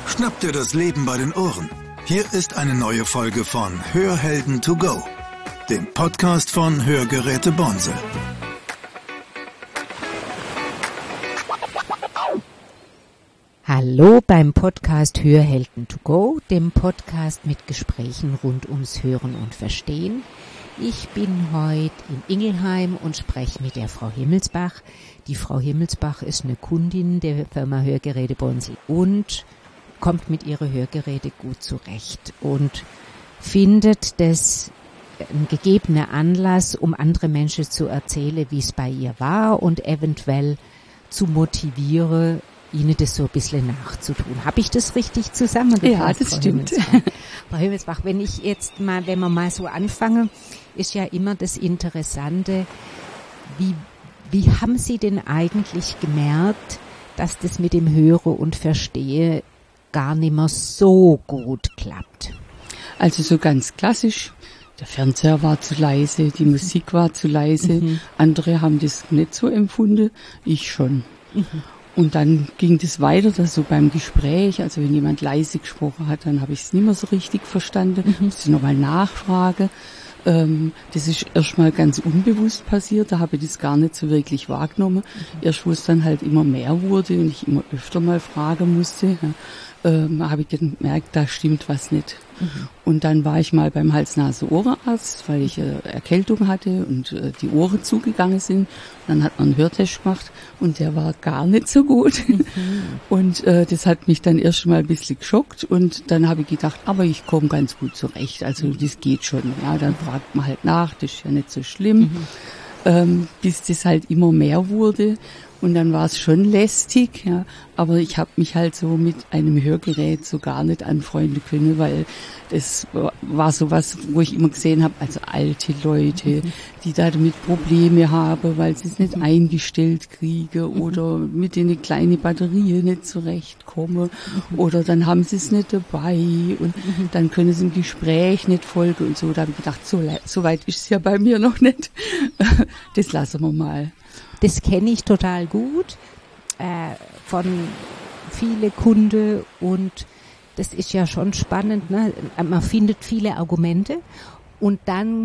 Schnapp dir das Leben bei den Ohren. Hier ist eine neue Folge von Hörhelden to go, dem Podcast von Hörgeräte Bonse. Hallo beim Podcast Hörhelden to go, dem Podcast mit Gesprächen rund ums Hören und Verstehen. Ich bin heute in Ingelheim und spreche mit der Frau Himmelsbach. Die Frau Himmelsbach ist eine Kundin der Firma Hörgeräte Bonse und kommt mit ihren Hörgeräten gut zurecht und findet das ein gegebener Anlass, um andere Menschen zu erzählen, wie es bei ihr war und eventuell zu motivieren, ihnen das so ein bisschen nachzutun. Habe ich das richtig zusammengefasst? Ja, das Frau stimmt. Frau Himmelsbach, wenn wir mal so anfangen, ist ja immer das Interessante, wie haben Sie denn eigentlich gemerkt, dass das mit dem Hören und Verstehen gar nicht mehr so gut klappt? Also so ganz klassisch, der Fernseher war zu leise, die Musik war zu leise, andere haben das nicht so empfunden, ich schon. Und dann ging das weiter, dass so beim Gespräch, also wenn jemand leise gesprochen hat, dann habe ich es nicht mehr so richtig verstanden, musste nochmal nachfragen. Das ist erstmal ganz unbewusst passiert, da habe ich das gar nicht so wirklich wahrgenommen. Erst wo es dann halt immer mehr wurde und ich immer öfter mal fragen musste, habe ich gemerkt, da stimmt was nicht. Und dann war ich mal beim Hals-Nase-Ohrenarzt, weil ich Erkältung hatte und die Ohren zugegangen sind. Dann hat man einen Hörtest gemacht und der war gar nicht so gut. Und das hat mich dann erst mal ein bisschen geschockt und dann habe ich gedacht, aber ich komme ganz gut zurecht, also das geht schon. Ja, dann fragt man halt nach, das ist ja nicht so schlimm, bis das halt immer mehr wurde. Und dann war es schon lästig, ja, aber ich habe mich halt so mit einem Hörgerät so gar nicht anfreunden können, weil das war sowas, wo ich immer gesehen habe, also alte Leute, die da damit Probleme haben, weil sie es nicht eingestellt kriegen oder mit den kleinen Batterien nicht zurechtkommen oder dann haben sie es nicht dabei und dann können sie im Gespräch nicht folgen und so. Da habe ich gedacht, so weit ist es ja bei mir noch nicht. Das lassen wir mal. Das kenne ich total gut von vielen Kunden und das ist ja schon spannend, ne? Man findet viele Argumente und dann